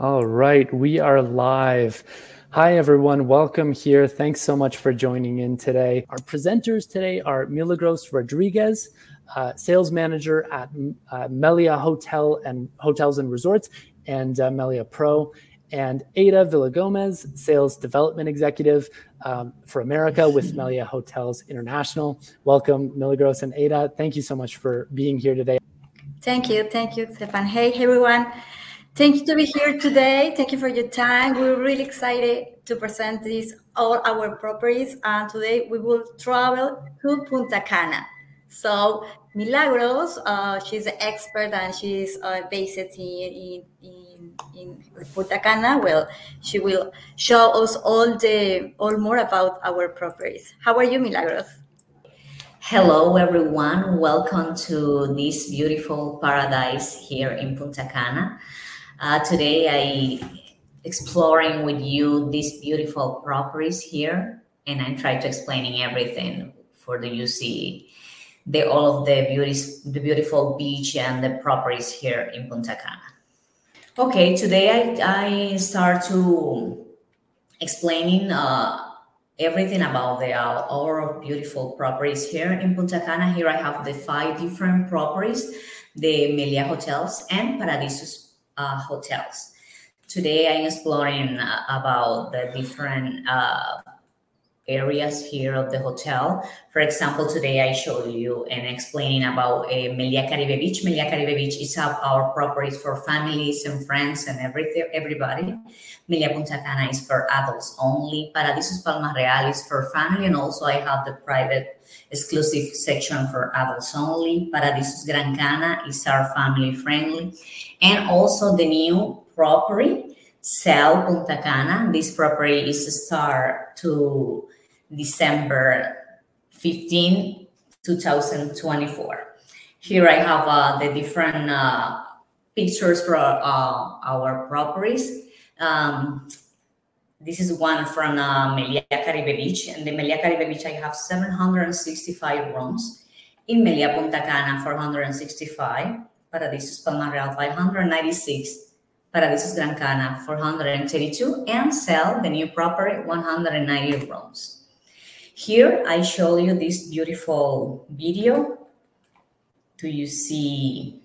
All right, we are live. Hi, everyone. Welcome here. Thanks so much for joining in today. Our presenters today are Milagros Rodriguez, sales manager at Melia Hotels and Resorts, and Melia Pro, and Ada Villagomez, sales development executive for America with Melia Hotels International. Welcome, Milagros and Ada. Thank you so much for being here today. Thank you, Stefan. Hey, everyone. Thank you to be here today. Thank you for your time. We're really excited to present all our properties. And today we will travel to Punta Cana. So Milagros, she's an expert and she's based in Punta Cana. Well, she will show us all more about our properties. How are you, Milagros? Hello, everyone. Welcome to this beautiful paradise here in Punta Cana. Today, I exploring with you these beautiful properties here, and I try to explaining everything for you see all of the beautiful beach and the properties here in Punta Cana. Okay, today I start to explaining everything about our beautiful properties here in Punta Cana. Here I have the 5 different properties, the Melia Hotels and Paradisus hotels. Today I'm exploring about the different areas here of the hotel. For example, today I show you and explaining about Melia Caribe Beach. Melia Caribe Beach is our properties for families and friends and everybody. Melia Punta Cana is for adults only. Paradisus Palma Real is for family, and also I have the private exclusive section for adults only. Paradisus Gran Cana is our family friendly. And also the new property, Cel Punta Cana. This property is start to December 15, 2024. Here I have the different pictures for our properties. This is one from Melia Caribe Beach. In the Melia Caribe Beach, I have 765 rooms. In Melia Punta Cana, 465. Paradisus Palma Real, 596. Paradisus Gran Cana, 432. And Cel, the new property, 190 rooms. Here, I show you this beautiful video. Do you see?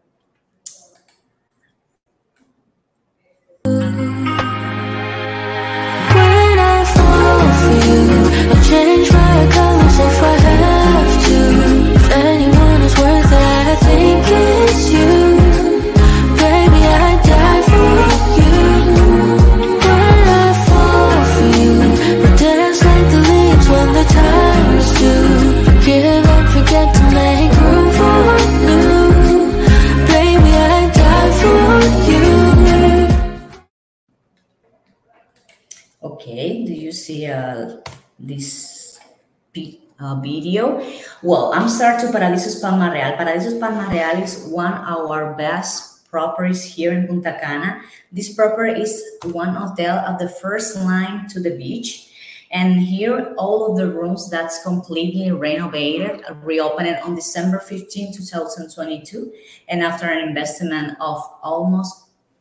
Change my colors if I have to. If anyone is worth it, I think it's you. Baby, I'd die for you. When I fall for you, we dance like the leaves when the time's due. Give and forget to make room for new. Baby, I'd die for you. Okay, do you see this video? Well, I'm starting to Paradisus Palma Real. Paradisus Palma Real is one of our best properties here in Punta Cana. This property is one hotel at the first line to the beach. And here, all of the rooms that's completely renovated, reopened on December 15, 2022. And after an investment of almost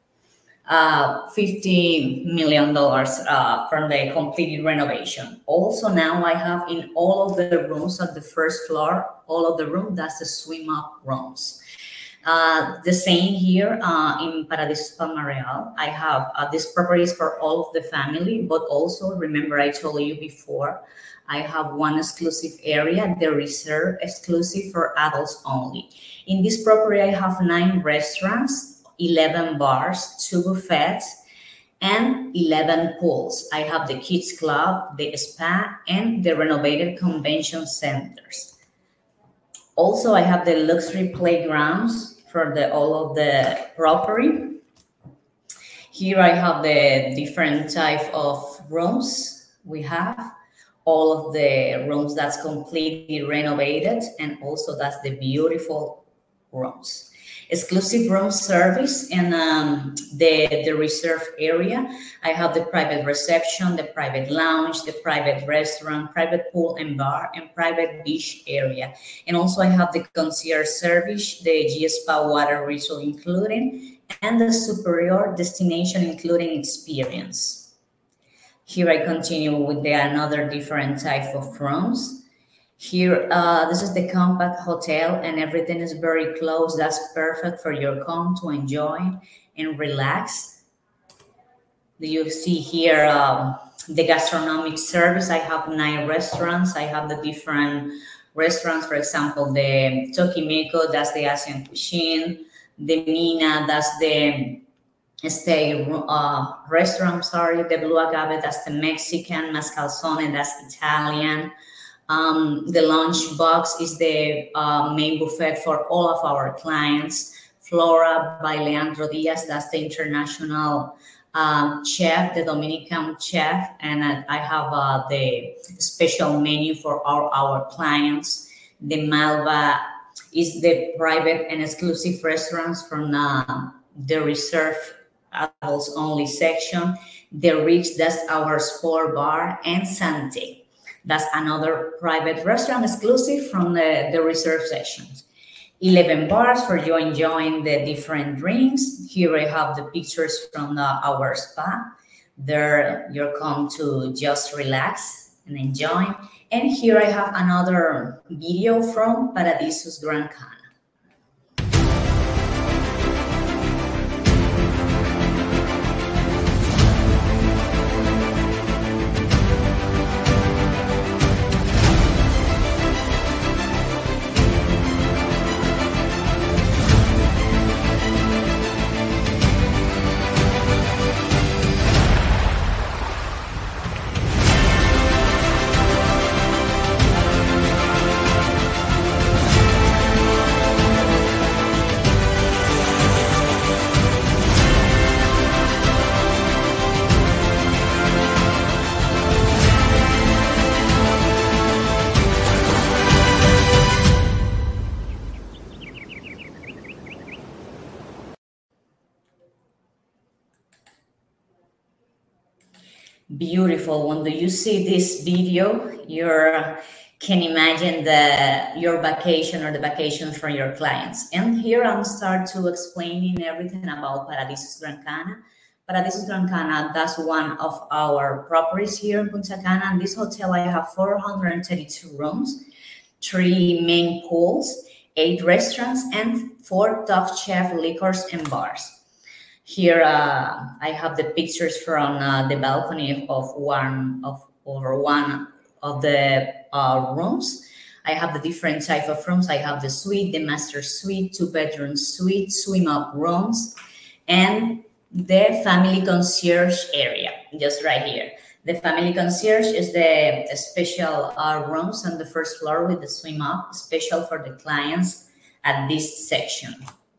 $50 million from the completed renovation. Also now I have in all of the rooms at the first floor, all of the rooms, that's the swim up rooms. The same here in Paradisus Palma Real. I have these properties for all of the family, but also remember I told you before, I have one exclusive area, the reserve exclusive for adults only. In this property, I have 9 restaurants, 11 bars, 2 buffets, and 11 pools. I have the kids club, the spa, and the renovated convention centers. Also, I have the luxury playgrounds for all of the property. Here I have the different type of rooms we have. All of the rooms that's completely renovated, and also that's the beautiful rooms. Exclusive room service and the reserve area. I have the private reception, the private lounge, the private restaurant, private pool and bar, and private beach area. And also I have the concierge service, the G Spa water resort included, and the superior destination including experience. Here I continue with another different type of rooms. Here, this is the compact hotel and everything is very close. That's perfect for your home to enjoy and relax. You see here the gastronomic service. I have 9 restaurants. I have the different restaurants, for example, the Tokimeko, that's the Asian cuisine. The Mina, that's the restaurant, the Blue Agave, that's the Mexican. Mascalzone, that's Italian. The lunch box is the main buffet for all of our clients. Flora by Leandro Diaz, that's the international chef, the Dominican chef, and I have the special menu for all our clients. The Malva is the private and exclusive restaurants from the reserve adults only section. The Rich, that's our sport bar, and Sante, that's another private restaurant exclusive from the reserve sections. 11 bars for you enjoying the different drinks. Here I have the pictures from our spa. There you're come to just relax and enjoy. And here I have another video from Paradisus Gran Cana. Beautiful. When you see this video, you can imagine your vacation or the vacation for your clients. And here I'm start to explaining everything about Paradisus Gran Cana. Paradisus Gran Cana, that's one of our properties here in Punta Cana. In this hotel, I have 432 rooms, 3 main pools, 8 restaurants, and 4 Top Chef liquors and bars. Here I have the pictures from the balcony of one of the rooms. I have the different type of rooms. I have the suite, the master suite, 2-bedroom suite, swim-up rooms, and the family concierge area, just right here. The family concierge is the special rooms on the first floor with the swim-up, special for the clients at this section.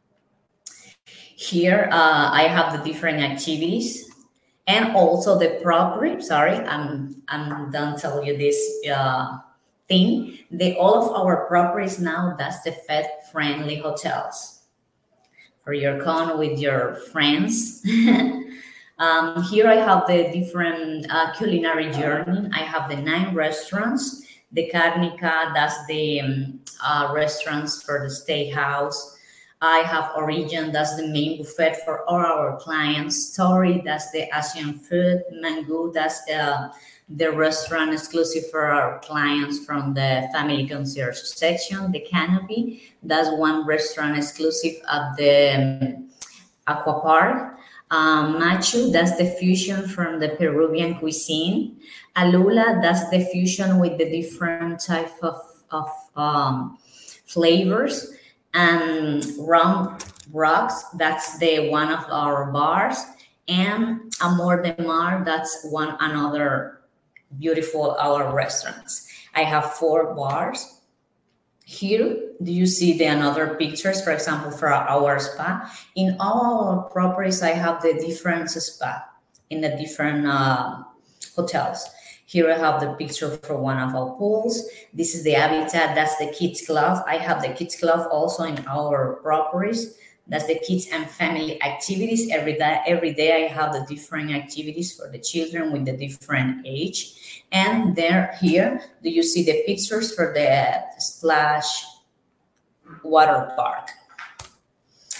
Here I have the different activities and also the property. Sorry, I'm done telling you this thing. All of our properties now, that's the pet-friendly hotels for your con with your friends. Here I have the different culinary journey. I have the 9 restaurants. The Carnica, that's the restaurants for the steakhouse. I have Origin, that's the main buffet for all our clients. Story, that's the Asian food. Mango, that's the restaurant exclusive for our clients from the family concierge section. The Canopy, that's one restaurant exclusive at the Aqua Park. Machu, that's the fusion from the Peruvian cuisine. Alula, that's the fusion with the different type of flavors. And Rum Rocks, that's the one of our bars, and Amor de Mar, that's another beautiful our restaurants. I have 4 bars. Here, do you see the another pictures, for example, for our spa? In all our properties, I have the different spa in the different hotels. Here I have the picture for one of our pools. This is the Habitat, that's the kids club. I have the kids club also in our properties. That's the kids and family activities. Every day I have the different activities for the children with the different age. And here, do you see the pictures for the Splash Water Park?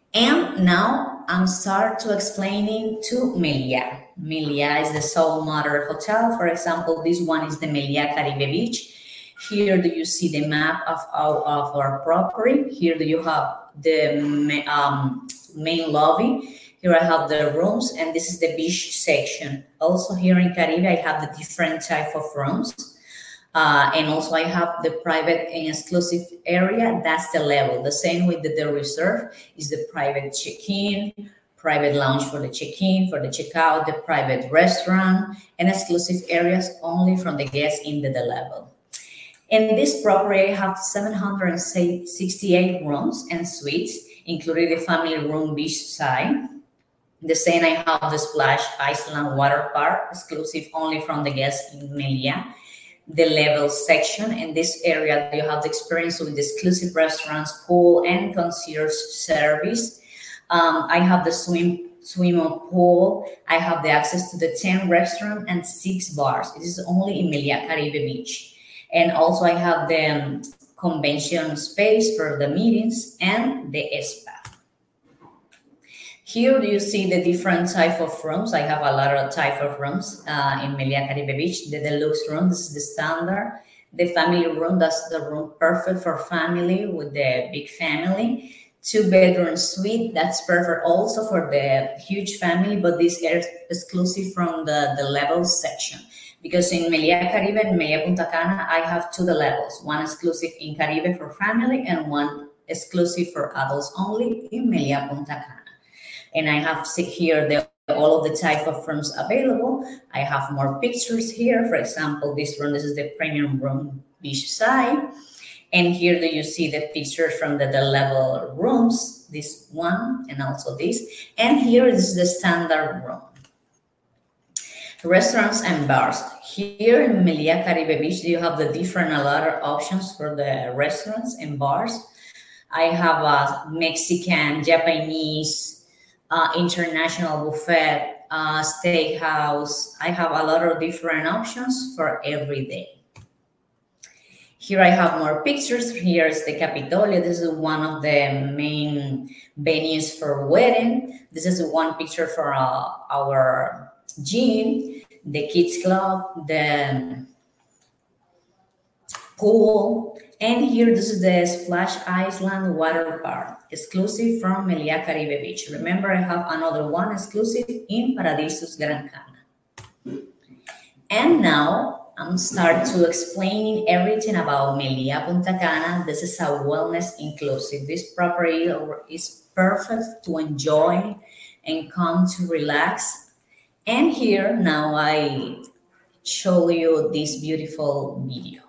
And now I'm start to explaining to Meliá. Meliá is the Soul Mother Hotel. For example, this one is the Meliá Caribe Beach. Here do you see the map of our property. Here do you have the main lobby. Here I have the rooms, and this is the beach section. Also here in Caribe, I have the different type of rooms. And also I have the private and exclusive area. That's the level. The same with the reserve is the private check-in, private lounge for the check-in, for the checkout, the private restaurant, and exclusive areas only from the guests in the level. In this property, I have 768 rooms and suites, including the family room beachside. The same, I have the Splash Island Water Park, exclusive only from the guests in Meliá. The level section. In this area, you have the experience with the exclusive restaurants, pool, and concierge service. I have the swimming pool. I have the access to the 10 restaurants and 6 bars. This is only in Meliá Caribe Beach. And also I have the convention space for the meetings and the spa. Here you see the different type of rooms. I have a lot of type of rooms in Meliá Caribe Beach. The deluxe room, this is the standard. The family room, that's the room perfect for family with the big family. 2-bedroom suite, that's perfect also for the huge family, but this is exclusive from the level section. Because in Meliá Caribe and Meliá Punta Cana, I have 2 levels. One exclusive in Caribe for family and one exclusive for adults only in Meliá Punta Cana. And I have here all of the type of rooms available. I have more pictures here. For example, this room, this is the premium room beachside. And here do you see the pictures from the level rooms, this one and also this. And here is the standard room. Restaurants and bars. Here in Meliá Caribe Beach, you have the different a lot of options for the restaurants and bars. I have a Mexican, Japanese, international buffet, steakhouse. I have a lot of different options for every day. Here I have more pictures. Here is the Capitolio. This is one of the main venues for wedding. This is one picture for our gym, the kids club, the pool, and here this is the Splash Island Water Park, exclusive from Meliá Caribe Beach. Remember, I have another one exclusive in Paradisus Gran Cana. And now I'm start to explaining everything about Meliá Punta Cana. This is a wellness inclusive. This property is perfect to enjoy and come to relax. And here now I show you this beautiful video.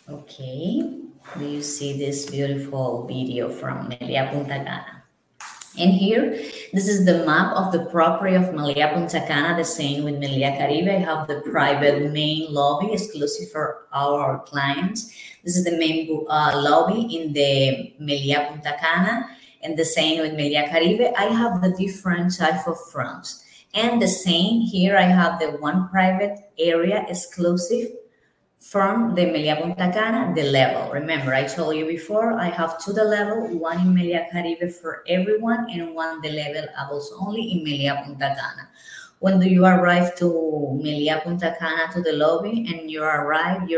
Okay, do you see this beautiful video from Melia Punta Cana? And here, this is the map of the property of Melia Punta Cana, the same with Melia Caribe. I have the private main lobby exclusive for our clients. This is the main lobby in the Melia Punta Cana, and the same with Melia Caribe. I have the different type of fronts. And the same here, I have the one private area exclusive from the Melia Punta Cana, the level. Remember, I told you before, I have two the level, one in Melia Caribe for everyone, and one the level adults only in Melia Punta Cana. When do you arrive to Melia Punta Cana, to the lobby, and you arrive,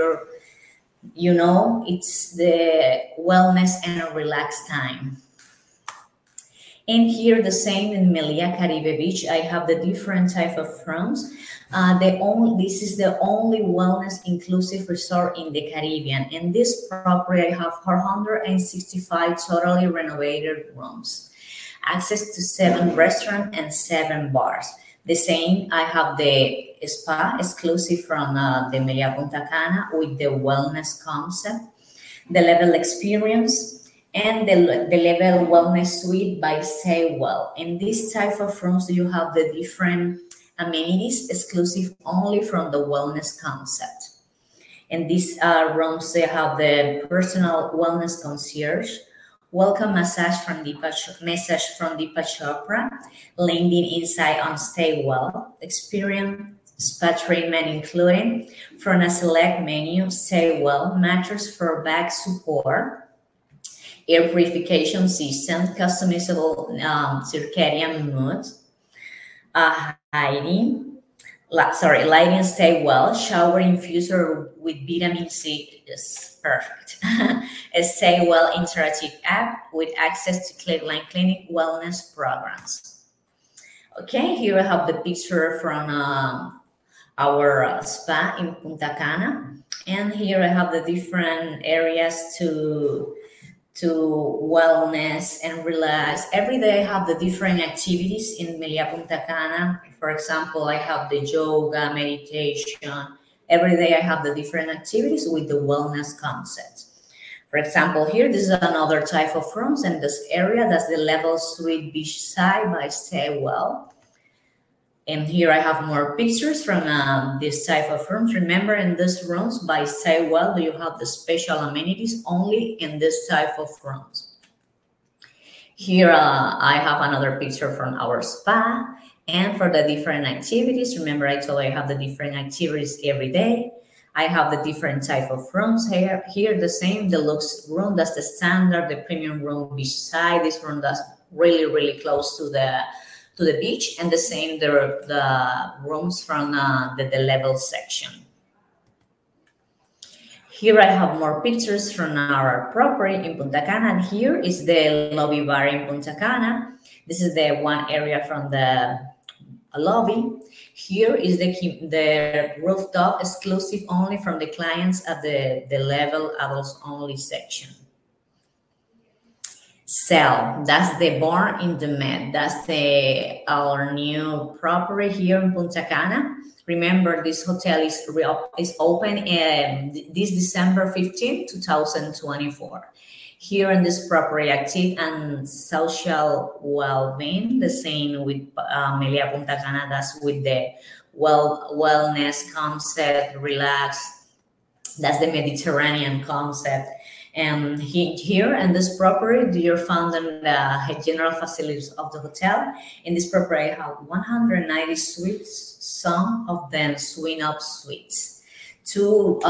it's the wellness and a relaxed time. And here, the same in Melia Caribe Beach, I have the different type of rooms. This is the only wellness inclusive resort in the Caribbean. In this property, I have 465 totally renovated rooms, access to 7 restaurants and 7 bars. The same, I have the spa exclusive from the Melia Punta Cana with the wellness concept, the level experience, and the level wellness suite by Stay Well. In this type of rooms, you have the different amenities exclusive only from the wellness concept. In these rooms, they have the personal wellness concierge, welcome massage from Deepa Chopra, landing inside on Stay Well, experience spa treatment including from a select menu, Stay Well, mattress for back support, air purification system, customizable circadian mood, lighting Stay Well, shower infuser with vitamin C is perfect. A Stay Well interactive app with access to Cleveland Clinic wellness programs. Okay, here I have the picture from our spa in Punta Cana. And here I have the different areas to wellness and relax. Every day I have the different activities in Melia Punta Cana. For example, I have the yoga, meditation. Every day I have the different activities with the wellness concept. For example, here, this is another type of rooms in this area. That's the level suite beachside by Stay Well. And here I have more pictures from this type of rooms. Remember, in these rooms by Stay Well, you have the special amenities only in this type of rooms. Here I have another picture from our spa. And for the different activities, remember I told you I have the different activities every day. I have the different type of rooms here. Here the same deluxe room, that's the standard, the premium room beachside. This room that's really, really close to the beach, and the same the rooms from the level section. Here I have more pictures from our property in Punta Cana, and here is the lobby bar in Punta Cana. This is the one area from the lobby. Here is the rooftop exclusive only from the clients at the level adults only section. Cell, that's the Born in the Med. That's our new property here in Punta Cana. Remember, this hotel is open this December 15, 2024. Here in this property, active and social well-being, the same with Melia Punta Cana. That's with the wellness concept, relax. That's the Mediterranean concept. And here in this property, you're found in the general facilities of the hotel. In this property, I have 190 suites, some of them swing-up suites, 2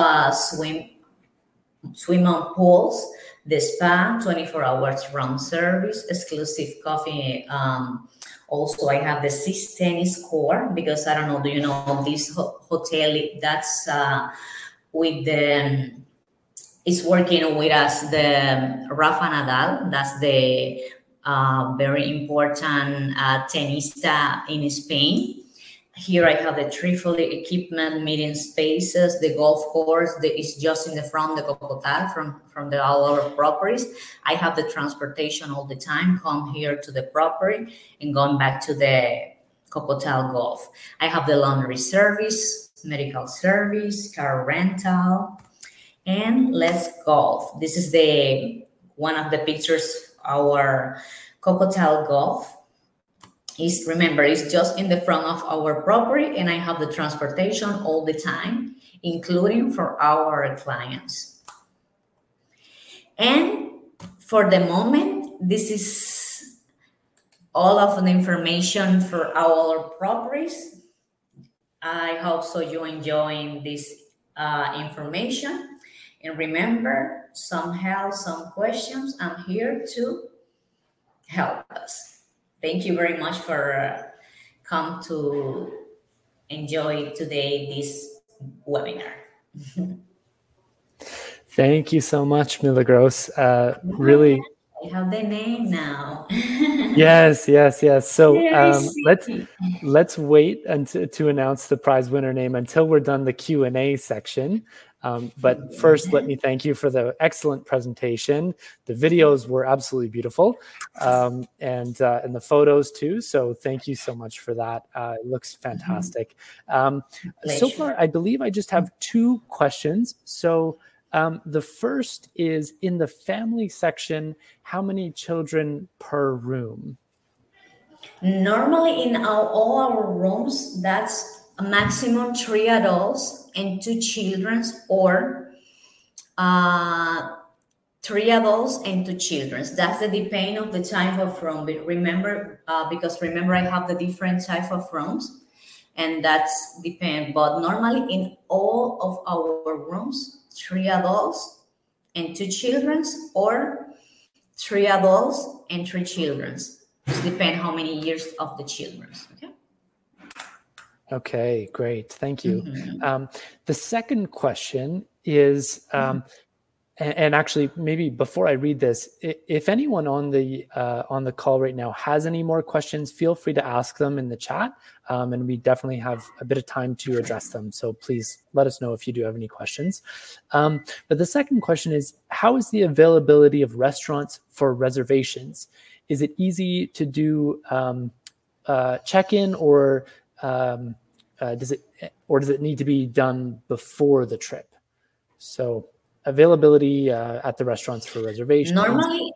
swim-on pools, the spa, 24 hours room service, exclusive coffee. Also, I have the 6 tennis court, because I don't know, do you know this hotel that's with the... Is working with us, the Rafa Nadal. That's the very important tenista in Spain. Here I have the Trifoli equipment, meeting spaces, the golf course that is just in the front, the Cocotal from all our properties. I have the transportation all the time, come here to the property and going back to the Cocotal Golf. I have the laundry service, medical service, car rental. and let's golf. This is one of the pictures, our Cocotal Golf. Remember, it's just in the front of our property, and I have the transportation all the time, including for our clients. And for the moment, this is all of the information for our properties. I hope so you enjoying this information. And remember, some help, some questions, I'm here to help us. Thank you very much for come to enjoy today this webinar. Thank you so much, Milagros. Really, I have the name now. yes. So let's wait to announce the prize winner name until we're done the Q&A section. But first, let me thank you for the excellent presentation. The videos were absolutely beautiful, and the photos too. So thank you so much for that. It looks fantastic. So far, I believe I just have 2 questions. So the first is, in the family section, how many children per room? Normally, in all our rooms, that's a maximum 3 adults and 2 children, or 3 adults and 2 children. That's the depend of the type of room. But remember, because I have the different type of rooms, and that's depend. But normally, in all of our rooms, 3 adults and 2 children, or 3 adults and 3 children. It depends how many years of the children. Okay. Okay, great. Thank you. The second question is, and actually, maybe before I read this, if anyone on the call right now has any more questions, feel free to ask them in the chat, and we definitely have a bit of time to address them. So please let us know if you do have any questions. But the second question is, how is the availability of restaurants for reservations? Is it easy to do check-in, or does it need to be done before the trip? So availability at the restaurants for reservations. Normally,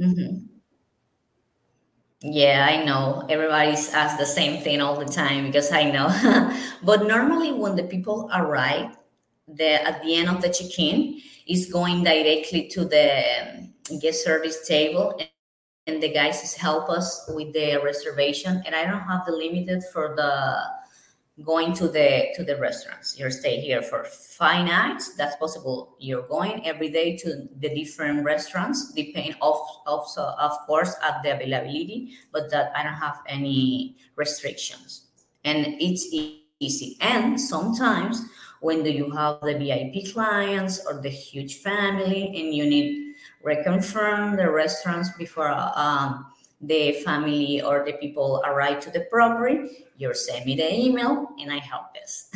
yeah, I know everybody's asked the same thing all the time, because I know. But normally, when the people arrive, at the end of the check-in is going directly to the guest service table, and the guys help us with the reservation. And I don't have the limited for the going to the restaurants. You stay here for 5 nights. That's possible. You're going every day to the different restaurants, depending also, of course, at the availability, but that I don't have any restrictions. And it's easy. And sometimes when you have the VIP clients or the huge family, and you need reconfirm the restaurants before the family or the people arrive to the property, you send me the email and I help this.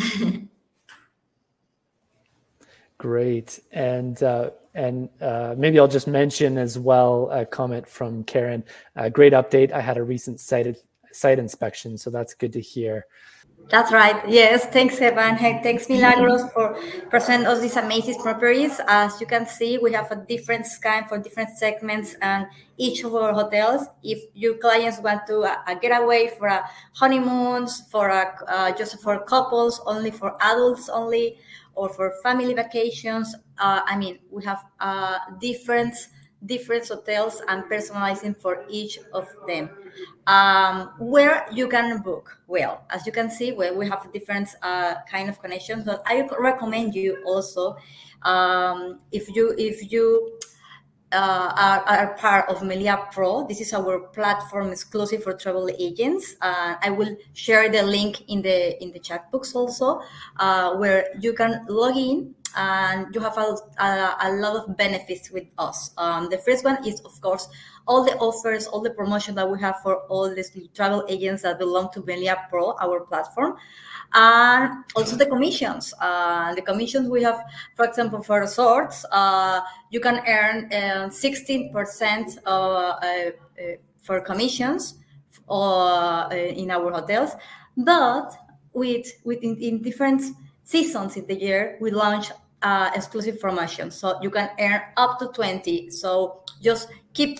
Great. And maybe I'll just mention as well a comment from Karen. Great update. I had a recent site inspection, so that's good to hear. That's right. Yes. Thanks, Evan. Hey, thanks, Milagros, for presenting us these amazing properties. As you can see, we have a different kind for different segments and each of our hotels. If your clients want to a getaway for a honeymoons, for just for couples, only for adults only, or for family vacations, we have different hotels and personalizing for each of them. Where you can book. Well, as you can see, we have different kind of connections, but I recommend you also, if you are part of Melia Pro, this is our platform exclusive for travel agents. I will share the link in the chat box also, where you can log in and you have a lot of benefits with us. The first one is, of course, all the offers, all the promotion that we have for all these travel agents that belong to Melia Pro, our platform. And also the commissions. The commissions we have, for example, for resorts, you can earn 16% for commissions in our hotels. But in different seasons in the year, we launch exclusive promotions. So you can earn up to 20. So just keep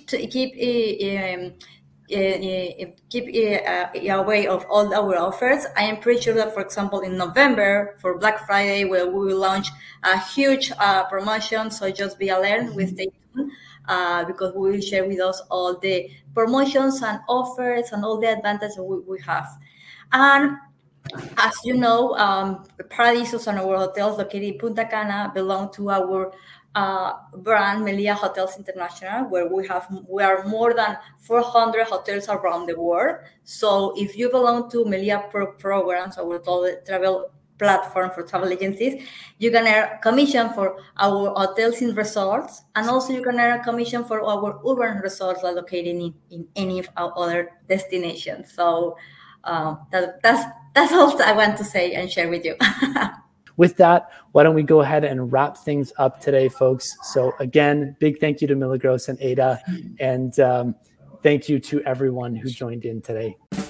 aware of all our offers. I am pretty sure that, for example, in November for Black Friday, where we will launch a huge promotion. So just be alert. We stay tuned because we will share with us all the promotions and offers and all the advantages we have. And as you know, Paradisos and our hotels located in Punta Cana belong to our brand Melia Hotels International, where we are more than 400 hotels around the world. So if you belong to Melia programs, our travel platform for travel agencies, you can earn commission for our hotels in resorts, and also you can earn a commission for our urban resorts located in any of our other destinations. So that's all I want to say and share with you. With that, why don't we go ahead and wrap things up today, folks? So again, big thank you to Milagros and Ada, and thank you to everyone who joined in today.